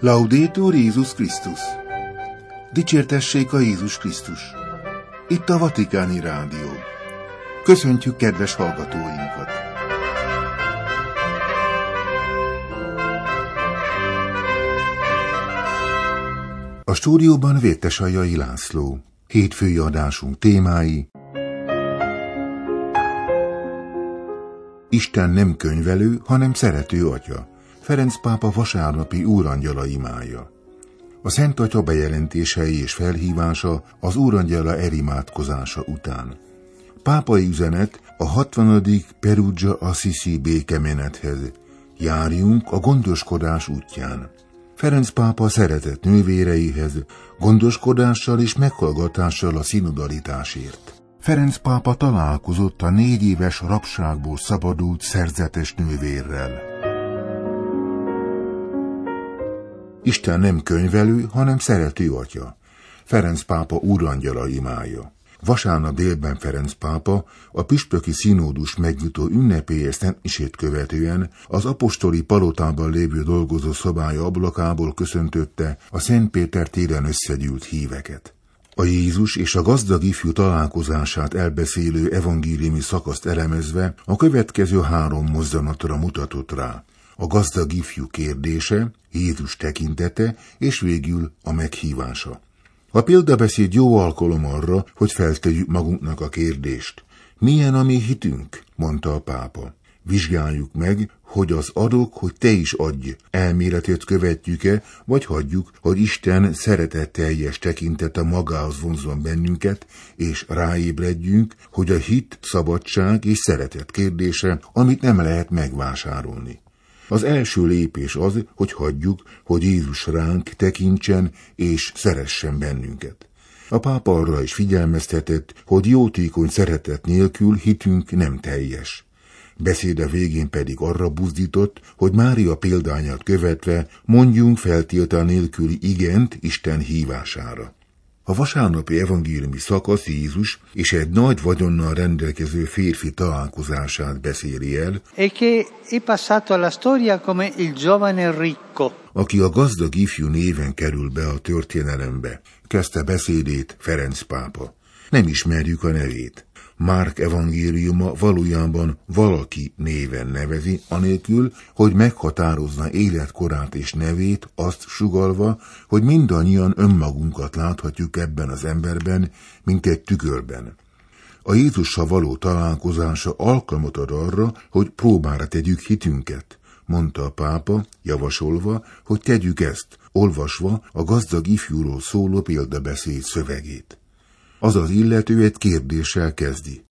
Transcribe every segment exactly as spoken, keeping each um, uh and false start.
Laudetur Jézus Krisztus! Dicsértessék a Jézus Krisztus! Itt a Vatikáni Rádió. Köszöntjük kedves hallgatóinkat! A stúdióban Vértesajai László. Hétfői adásunk témái: Isten nem könyvelő, hanem szerető atya. Ferenc pápa vasárnapi úrangyala imája. A Szent Atya bejelentései és felhívása az úrangyala elimádkozása után. Pápai üzenet a hatvanadik Perugia Assisi békemenethez. Járjunk a gondoskodás útján. Ferenc pápa szeretett nővéreihez, gondoskodással és meghallgatással a szinodalitásért. Ferenc pápa találkozott a négy éves rabságból szabadult szerzetes nővérrel. Isten nem könyvelő, hanem szerető atya. Ferenc pápa úrangyala imája. Vasárnap délben Ferenc pápa a püspöki színódus megnyitó ünnepélyes szentmisét követően az apostoli palotában lévő dolgozó szobája ablakából köszöntötte a Szent Péter téren összegyűlt híveket. A Jézus és a gazdag ifjú találkozását elbeszélő evangéliumi szakaszt elemezve a következő három mozzanatra mutatott rá: a gazdag ifjú kérdése, Jézus tekintete, és végül a meghívása. A példabeszéd jó alkalom arra, hogy feltegyük magunknak a kérdést: milyen a mi hitünk? Mondta a pápa. Vizsgáljuk meg, hogy az adok, hogy te is adj elméletét követjük-e, vagy hagyjuk, hogy Isten szeretetteljes tekintete magához vonzon bennünket, és ráébredjünk, hogy a hit, szabadság és szeretet kérdése, amit nem lehet megvásárolni. Az első lépés az, hogy hagyjuk, hogy Jézus ránk tekintsen és szeressen bennünket. A pápa arra is figyelmeztetett, hogy jótékony szeretet nélkül hitünk nem teljes. Beszéde végén pedig arra buzdított, hogy Mária példányát követve mondjunk feltétel nélküli igent Isten hívására. A vasárnapi evangéliumi szakasz Jézus és egy nagy vagyonnal rendelkező férfi találkozását beszéli el, aki a gazdag ifjú néven kerül be a történelembe. Kezdte beszédét Ferenc pápa. Nem ismerjük a nevét. Márk evangéliuma valójában valaki néven nevezi, anélkül, hogy meghatározna életkorát és nevét, azt sugallva, hogy mindannyian önmagunkat láthatjuk ebben az emberben, mint egy tükörben. A Jézussal való találkozása alkalmat ad arra, hogy próbára tegyük hitünket, mondta a pápa, javasolva, hogy tegyük ezt, olvasva a gazdag ifjúról szóló példabeszéd szövegét. Azaz illető egy kérdéssel kezdi.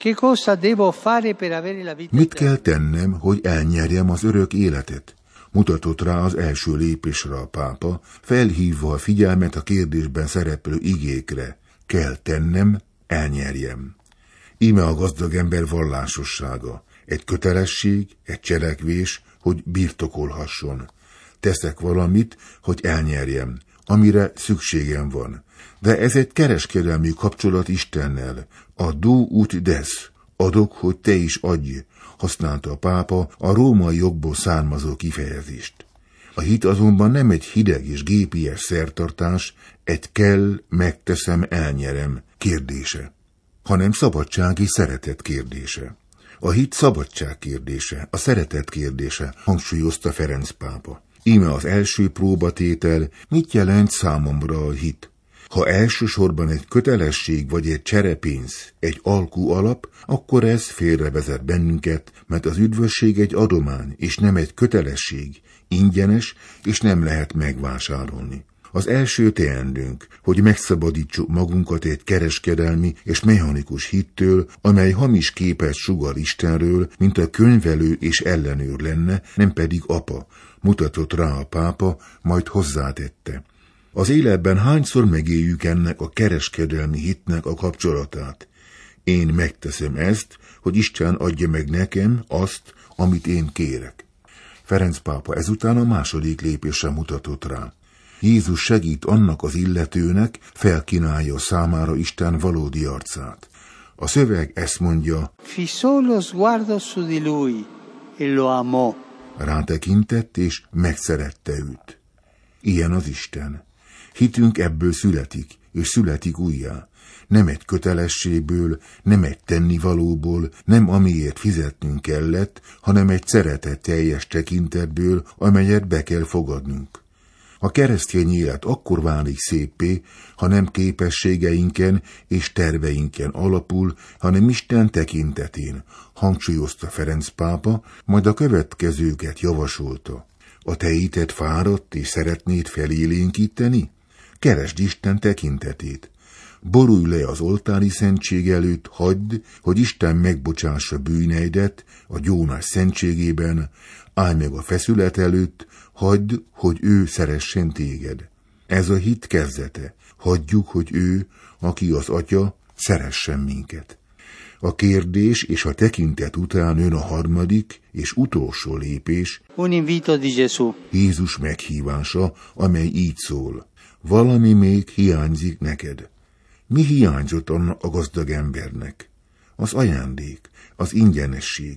Mit kell tennem, hogy elnyerjem az örök életet? Mutatott rá az első lépésre a pápa, felhívva a figyelmet a kérdésben szereplő igékre. Kell tennem, elnyerjem. Íme a gazdag ember vallásossága. Egy kötelesség, egy cselekvés, hogy birtokolhasson. Teszek valamit, hogy elnyerjem, amire szükségem van. De ez egy kereskedelmi kapcsolat Istennel. A do ut des, adok, hogy te is adj, használta a pápa a római jogból származó kifejezést. A hit azonban nem egy hideg és gépies szertartás, egy kell, megteszem, elnyerem kérdése, hanem szabadság és szeretet kérdése. A hit szabadság kérdése, a szeretet kérdése, hangsúlyozta Ferenc pápa. Íme az első próbatétel, mit jelent számomra a hit? Ha elsősorban egy kötelesség vagy egy cserepénz, egy alkú alap, akkor ez félrevezet bennünket, mert az üdvösség egy adomány, és nem egy kötelesség, ingyenes, és nem lehet megvásárolni. Az első teendőnk, hogy megszabadítsuk magunkat egy kereskedelmi és mechanikus hittől, amely hamis képet sugall Istenről, mint a könyvelő és ellenőr lenne, nem pedig apa, mutatott rá a pápa, majd hozzátette. Az életben hányszor megéljük ennek a kereskedelmi hitnek a kapcsolatát? Én megteszem ezt, hogy Isten adja meg nekem azt, amit én kérek. Ferenc pápa ezután a második lépésre mutatott rá. Jézus segít annak az illetőnek, felkínálja számára Isten valódi arcát. A szöveg ezt mondja: Fissò lo sguardo su di lui, e lo amò. Rátekintett és megszerette őt. Ilyen az Isten. Hitünk ebből születik, és születik újjá. Nem egy kötelességből, nem egy tennivalóból, nem amiért fizetnünk kellett, hanem egy szeretet teljes tekintetből, amelyet be kell fogadnunk. A keresztény élet akkor válik széppé, ha nem képességeinken és terveinken alapul, hanem Isten tekintetén, hangsúlyozta Ferenc pápa, majd a következőket javasolta. A te hited fáradt és szeretnéd felélénkíteni? Keresd Isten tekintetét. Borulj le az oltári szentség előtt, hagyd, hogy Isten megbocsássa bűneidet a gyónás szentségében, állj meg a feszület előtt, hagyd, hogy ő szeressen téged. Ez a hit kezdete. Hagyjuk, hogy ő, aki az Atya, szeressen minket. A kérdés és a tekintet után jön a harmadik és utolsó lépés, Un invito di Gesù. Jézus meghívása, amely így szól. Valami még hiányzik neked. Mi hiányzott annak a gazdag embernek? Az ajándék, az ingyenesség.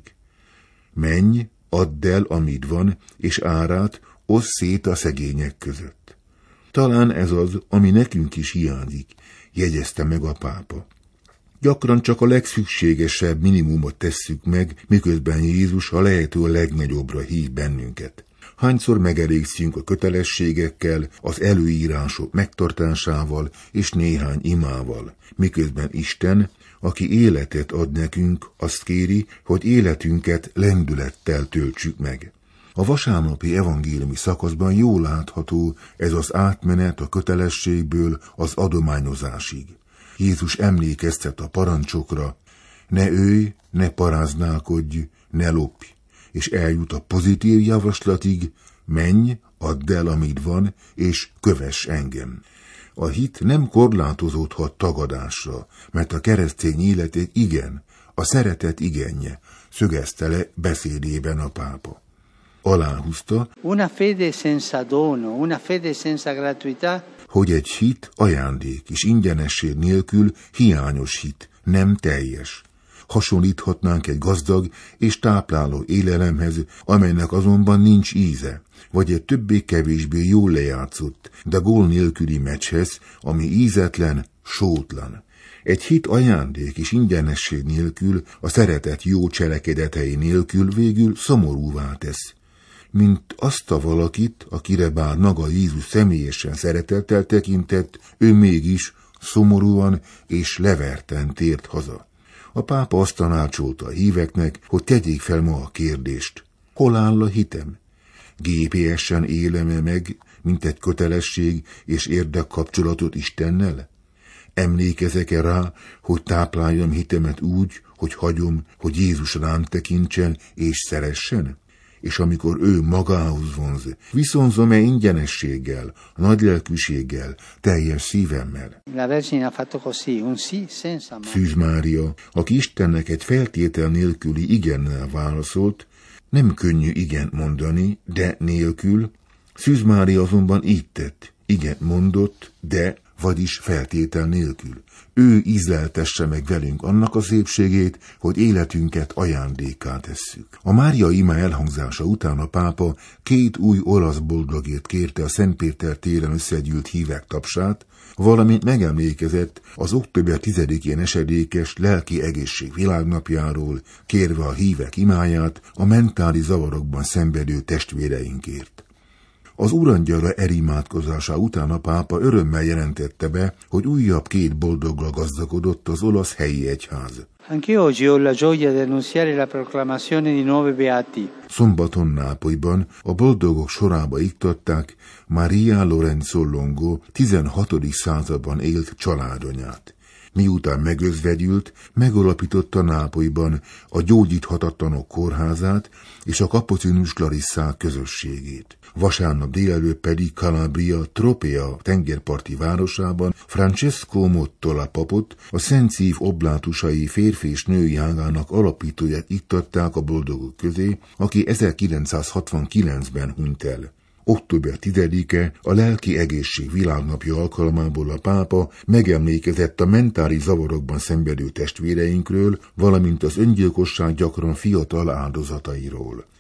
Menj, add el, amit van, és árát oszd szét a szegények között. Talán ez az, ami nekünk is hiányzik, jegyezte meg a pápa. Gyakran csak a legszükségesebb minimumot tesszük meg, miközben Jézus a lehető legnagyobbra hív bennünket. Hányszor megelégszünk a kötelességekkel, az előírások megtartásával és néhány imával, miközben Isten, aki életet ad nekünk, azt kéri, hogy életünket lendülettel töltsük meg. A vasárnapi evangéliumi szakaszban jól látható ez az átmenet a kötelességből az adományozásig. Jézus emlékeztet a parancsokra, ne ölj, ne paráználkodj, ne lopj, és eljut a pozitív javaslatig, menj, add el, amit van, és kövess engem. A hit nem korlátozódhat tagadásra, mert a keresztény életét igen, a szeretet igenje, szögezte le beszédében a pápa. Aláhúzta, Una fede senza dono, una fede senza gratuità, hogy egy hit ajándék és ingyenesség nélkül hiányos hit, nem teljes. Hasonlíthatnánk egy gazdag és tápláló élelemhez, amelynek azonban nincs íze, vagy egy többé-kevésbé jól lejátszott, de gól nélküli meccshez, ami ízetlen, sótlan. Egy hit ajándék és ingyenesség nélkül, a szeretet jó cselekedetei nélkül végül szomorúvá tesz. Mint azt a valakit, akire bár maga Jézus személyesen szeretettel tekintett, ő mégis szomorúan és leverten tért haza. A pápa azt tanácsolta a híveknek, hogy tegyék fel ma a kérdést. Hol áll a hitem? gé pé es-en élem-e meg, mint egy kötelesség és érdekkapcsolatot Istennel? Emlékezek-e rá, hogy tápláljam hitemet úgy, hogy hagyom, hogy Jézus rám tekintsen és szeressen? És amikor ő magához vonz, viszonzom-e ingyenességgel, nagylelkűséggel, teljes szívemmel? La Vergine ha fatto così, un sì senza ma. Szűz Mária, aki Istennek egy feltétel nélküli igennel válaszolt, nem könnyű igent mondani, de nélkül. Szűz Mária azonban így tett, igent mondott, de, vagyis feltétel nélkül. Ő ízleltesse meg velünk annak a szépségét, hogy életünket ajándékká tesszük. A Mária ima elhangzása után a pápa két új olasz boldogért kérte a Szent Péter téren összegyűlt hívek tapsát, valamint megemlékezett az október tizedikén esedékes lelki egészség világnapjáról, kérve a hívek imáját a mentális zavarokban szenvedő testvéreinkért. Az Urangyala erimádkozása után a pápa örömmel jelentette be, hogy újabb két boldoggal gazdagodott az olasz helyi egyház. Anche oggi ho la gioia di annunziare la proclamazione di nuovi beati. Szombaton Nápolyban a boldogok sorába iktatták Maria Lorenzo Longo tizenhatodik században élt családanyát. Miután megözvegyült, megalapította Nápolyban a gyógyíthatatlanok kórházát és a kapucinus Clarissák közösségét. Vasárnap délelőtt pedig Calabria Tropea tengerparti városában Francesco Mottola papot, a Szent Szív oblátusai férfi és női ágának alapítóját iktatták a boldogok közé, aki ezerkilencszázhatvankilencben hunyt el. október tizedike a lelki egészség világnapja alkalmából a pápa megemlékezett a mentális zavarokban szenvedő testvéreinkről, valamint az öngyilkosság gyakran fiatal áldozatairól.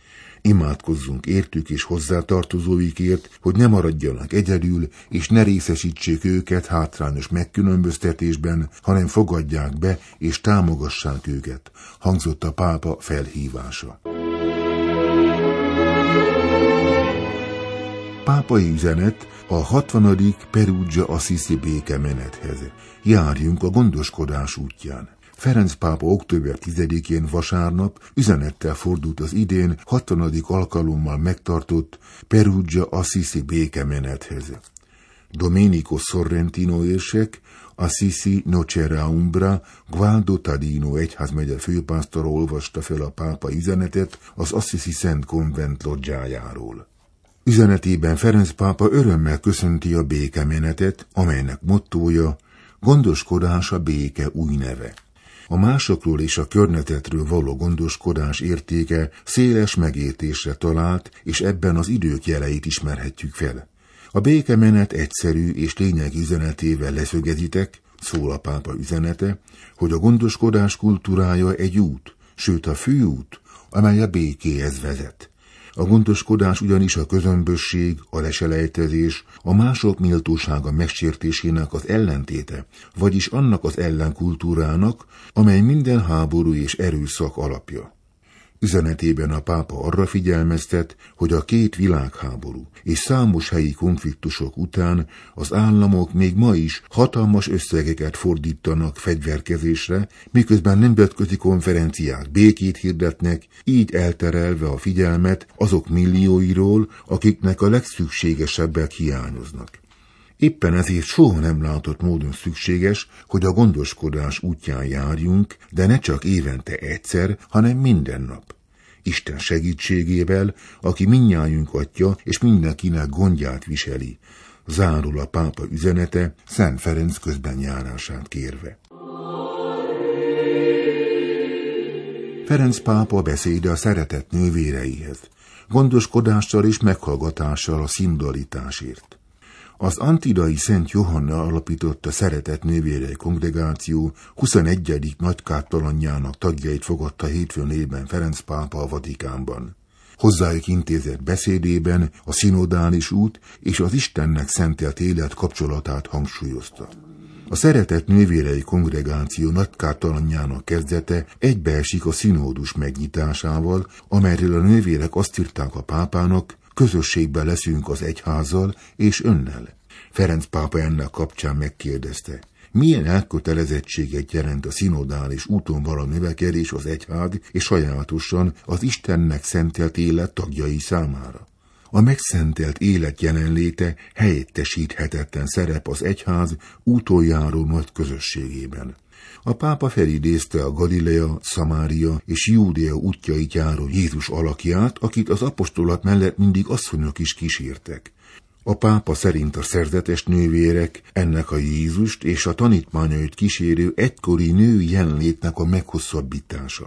Imádkozzunk értük és hozzátartozóikért, hogy ne maradjanak egyedül, és ne részesítsék őket hátrányos megkülönböztetésben, hanem fogadják be és támogassák őket, hangzott a pápa felhívása. Pápai üzenet a hatvanadik Perugia Assisi békemenethez. Járjunk a gondoskodás útján. Ferenc pápa október tizedikén vasárnap üzenettel fordult az idén hatvanadik alkalommal megtartott Perugia Assisi békemenethez. Domenico Sorrentino érsek, Assisi Nocera Umbra, Gualdo Tadino egyházmegye főpásztora olvasta fel a pápa üzenetet az Assisi Szent Konvent lodzsájáról. Üzenetében Ferenc pápa örömmel köszönti a békemenetet, amelynek mottója gondoskodás a béke új neve. A másokról és a környezetről való gondoskodás értéke széles megértésre talált, és ebben az idők jeleit ismerhetjük fel. A békemenet egyszerű és lényegi üzenetével leszögezitek, szól a pápa üzenete, hogy a gondoskodás kultúrája egy út, sőt a főút, amely a békéhez vezet. A gondoskodás ugyanis a közömbösség, a leselejtezés, a mások méltósága megsértésének az ellentéte, vagyis annak az ellenkultúrának, amely minden háború és erőszak alapja. Üzenetében a pápa arra figyelmeztet, hogy a két világháború és számos helyi konfliktusok után az államok még ma is hatalmas összegeket fordítanak fegyverkezésre, miközben nemzetközi konferenciák békét hirdetnek, így elterelve a figyelmet azok millióiról, akiknek a legszükségesebbek hiányoznak. Éppen ezért soha nem látott módon szükséges, hogy a gondoskodás útján járjunk, de ne csak évente egyszer, hanem minden nap. Isten segítségével, aki mindnyájunk atya és mindenkinek gondját viseli, zárul a pápa üzenete Szent Ferenc közbenjárását kérve. Ferenc pápa beszéde a szeretett nővéreihez, gondoskodással és meghallgatással a szimbolitásért. Az antidai Szent Johanna alapította Szeretett Nővérei Kongregáció huszonegyedik nagykáptalanjának tagjait fogadta hétfőn évben Ferenc pápa a Vatikánban. Hozzájuk intézett beszédében a szinodális út és az Istennek szentelt élet kapcsolatát hangsúlyozta. A Szeretett Nővérei Kongregáció nagykáptalanjának kezdete egybeesik a szinódus megnyitásával, amelyről a nővérek azt írták a pápának, közösségben leszünk az egyházzal és önnel. Ferenc pápa ennek kapcsán megkérdezte, milyen elkötelezettséget jelent a szinodális úton való növekedés az egyház és sajátosan az Istennek szentelt élet tagjai számára. A megszentelt élet jelenléte helyettesíthetetlen szerep az egyház úton járó nagy közösségében. A pápa felidézte a Galilea, Szamária és Júdea útjait járó Jézus alakját, akit az apostolat mellett mindig asszonyok is kísértek. A pápa szerint a szerzetes nővérek ennek a Jézust és a tanítványait kísérő egykori női jelenlétnek a meghosszabbítása.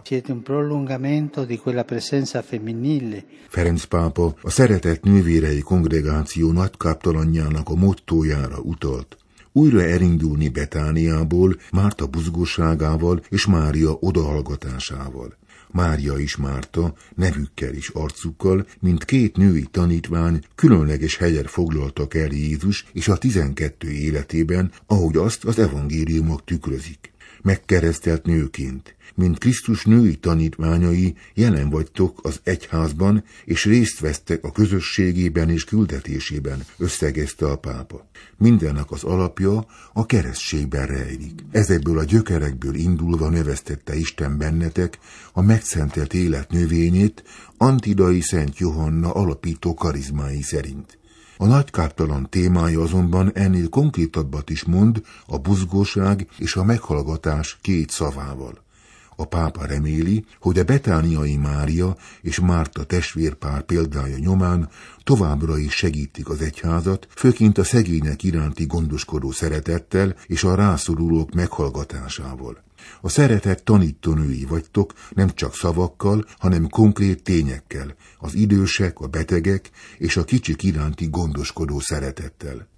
Ferenc pápa a Szeretett Nővérei Kongregáció nagykáptalanjának a mottójára utalt. Újra elindulni Betániából, Márta buzgóságával és Mária odahallgatásával. Mária és Márta nevükkel és arcukkal, mint két női tanítvány különleges helyet foglaltak el Jézus és a tizenkettő életében, ahogy azt az evangéliumok tükrözik. Megkeresztelt nőként, mint Krisztus női tanítványai jelen vagytok az egyházban, és részt vesztek a közösségében és küldetésében, összegezte a pápa. Mindennek az alapja a keresztségben rejlik. Ezekből a gyökerekből indulva növesztette Isten bennetek a megszentelt élet növényét antidai Szent Johanna alapító karizmái szerint. A nagykáptalan témája azonban ennél konkrétabbat is mond a buzgóság és a meghallgatás két szavával. A pápa reméli, hogy a betániai Mária és Márta testvérpár példája nyomán továbbra is segítik az egyházat, főként a szegények iránti gondoskodó szeretettel és a rászorulók meghallgatásával. A szeretett tanítónői vagytok nem csak szavakkal, hanem konkrét tényekkel, az idősek, a betegek és a kicsik iránti gondoskodó szeretettel.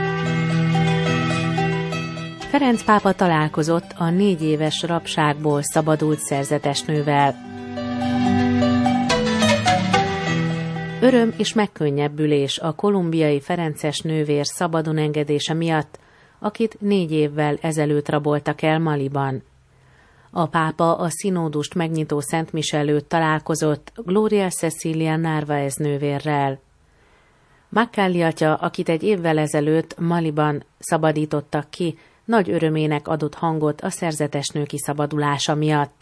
Ferenc pápa találkozott a négy éves rabságból szabadult szerzetesnővel. Öröm és megkönnyebbülés a kolumbiai ferences nővér szabadon engedése miatt, akit négy évvel ezelőtt raboltak el Maliban. A pápa a színódust megnyitó szentmise előtt találkozott Gloria Cecilia Narváez nővérrel. Maccalli atya, akit egy évvel ezelőtt Maliban szabadítottak ki, nagy örömének adott hangot a szerzetesnő kiszabadulása miatt.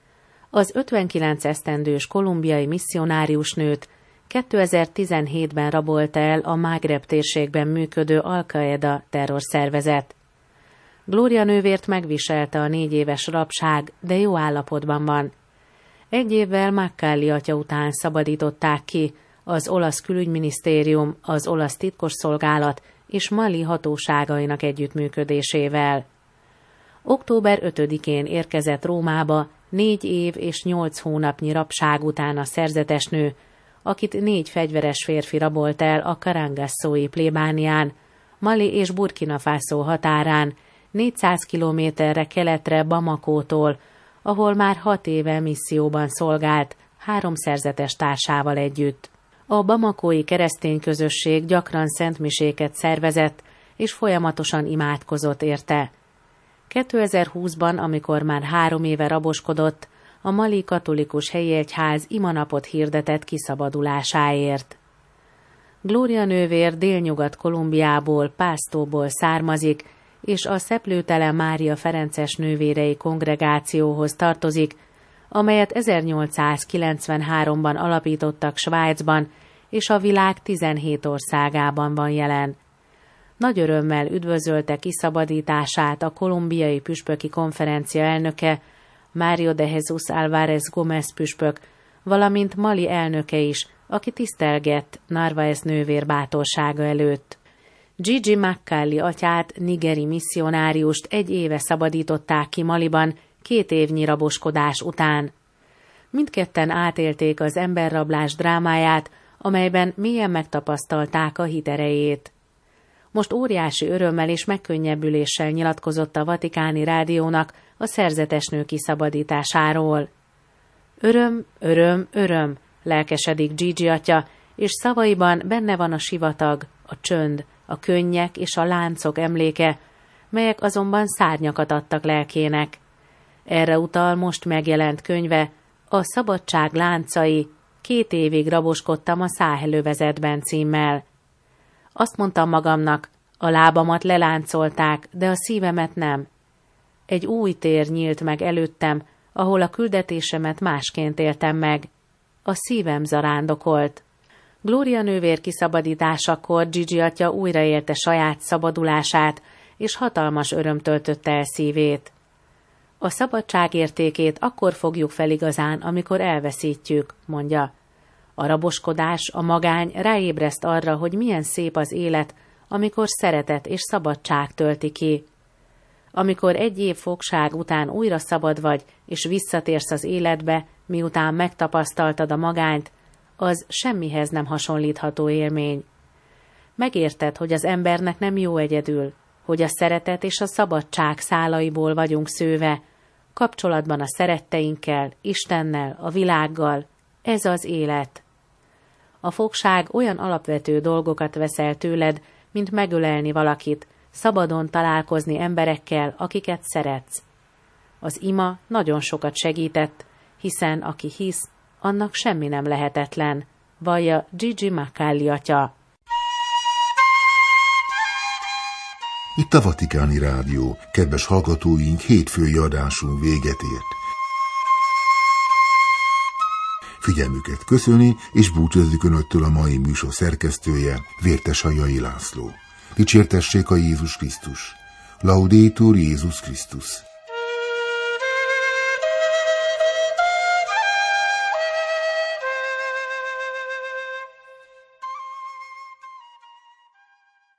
Az ötvenkilenc esztendős kolumbiai misszionárius nőt kétezer-tizenhétben rabolta el a Mágreb térségben működő Al-Qaeda terrorszervezet. Gloria nővért megviselte a négy éves rabság, de jó állapotban van. Egy évvel Maccalli atya után szabadították ki az olasz külügyminisztérium, az olasz titkosszolgálat és Mali hatóságainak együttműködésével. október ötödikén érkezett Rómába négy év és nyolc hónapnyi rabság után a szerzetesnő, akit négy fegyveres férfi rabolt el a Karangasszói plébánián, Mali és Burkina Faso határán, négyszáz kilométerre keletre Bamakótól, ahol már hat éve misszióban szolgált, három szerzetes társával együtt. A bamakói keresztény közösség gyakran szentmiséket szervezett, és folyamatosan imádkozott érte. kétezer-húszban, amikor már három éve raboskodott, a mali katolikus helyi egyház imanapot hirdetett kiszabadulásáért. Gloria nővér délnyugat-Kolumbiából, Pastóból származik, és a Szeplőtele Mária Ferences nővérei kongregációhoz tartozik, amelyet ezernyolcszázkilencvenháromban alapítottak Svájcban, és a világ tizenhét országában van jelen. Nagy örömmel üdvözölte kiszabadítását a kolumbiai püspöki konferencia elnöke, Mario de Jesus Álvarez Gómez püspök, valamint Mali elnöke is, aki tisztelgett Narváez nővér bátorsága előtt. Gigi Maccalli atyát, nigeri misszionáriust egy éve szabadították ki Maliban, két évnyi raboskodás után. Mindketten átélték az emberrablás drámáját, amelyben mélyen megtapasztalták a hit erejét. Most óriási örömmel és megkönnyebbüléssel nyilatkozott a Vatikáni Rádiónak a szerzetesnő kiszabadításáról. Öröm, öröm, öröm, lelkesedik Gigi atya, és szavaiban benne van a sivatag, a csönd, a könnyek és a láncok emléke, melyek azonban szárnyakat adtak lelkének. Erre utal most megjelent könyve, a Szabadság láncai, két évig raboskodtam a Száhelövezetben címmel. Azt mondtam magamnak, a lábamat leláncolták, de a szívemet nem. Egy új tér nyílt meg előttem, ahol a küldetésemet másként éltem meg. A szívem zarándokolt. Gloria nővér kiszabadításakor Gigi atya újraélte saját szabadulását, és hatalmas öröm töltötte el szívét. A szabadság értékét akkor fogjuk fel igazán, amikor elveszítjük, mondja. A raboskodás, a magány ráébreszt arra, hogy milyen szép az élet, amikor szeretet és szabadság tölti ki. Amikor egy év fogság után újra szabad vagy, és visszatérsz az életbe, miután megtapasztaltad a magányt, az semmihez nem hasonlítható élmény. Megérted, hogy az embernek nem jó egyedül, hogy a szeretet és a szabadság szálaiból vagyunk szőve, kapcsolatban a szeretteinkkel, Istennel, a világgal. Ez az élet. A fogság olyan alapvető dolgokat veszel tőled, mint megölelni valakit, szabadon találkozni emberekkel, akiket szeretsz. Az ima nagyon sokat segített, hiszen aki hisz, annak semmi nem lehetetlen, vallja Gigi Maccalli atya. Itt a Vatikáni Rádió, kedves hallgatóink, hétfői adásunk véget ért. Figyelmüket köszöni, és búcsúzik Önöktől a mai műsor szerkesztője, Vértesajai László. Dicsértessék a Jézus Krisztus! Laudetur Jézus Krisztus!